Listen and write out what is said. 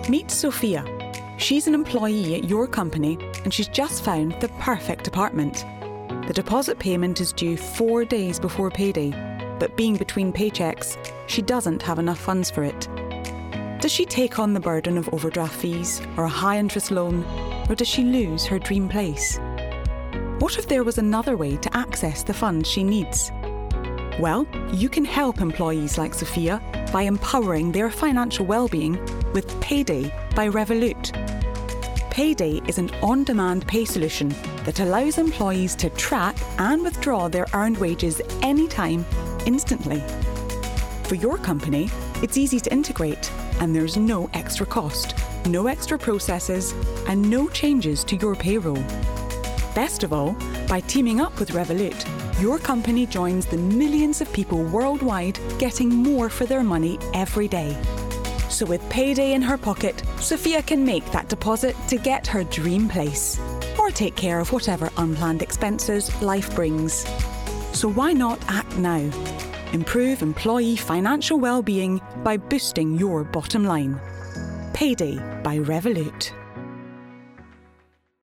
Meet Sophia. She's an employee at your company and she's just found the perfect apartment. The deposit payment is due 4 days before payday, but being between paychecks, she doesn't have enough funds for it. Does she take on the burden of overdraft fees or a high-interest loan, or does she lose her dream place? What if there was another way to access the funds she needs? Well, you can help employees like Sophia by empowering their financial well-being with Payday by Revolut. Payday is an on-demand pay solution that allows employees to track and withdraw their earned wages anytime, instantly. For your company, it's easy to integrate, and there's no extra cost, no extra processes, and no changes to your payroll. Best of all, by teaming up with Revolut, your company joins the millions of people worldwide getting more for their money every day. So with Payday in her pocket, Sophia can make that deposit to get her dream place, or take care of whatever unplanned expenses life brings. So why not act now? Improve employee financial well-being by boosting your bottom line. Payday by Revolut.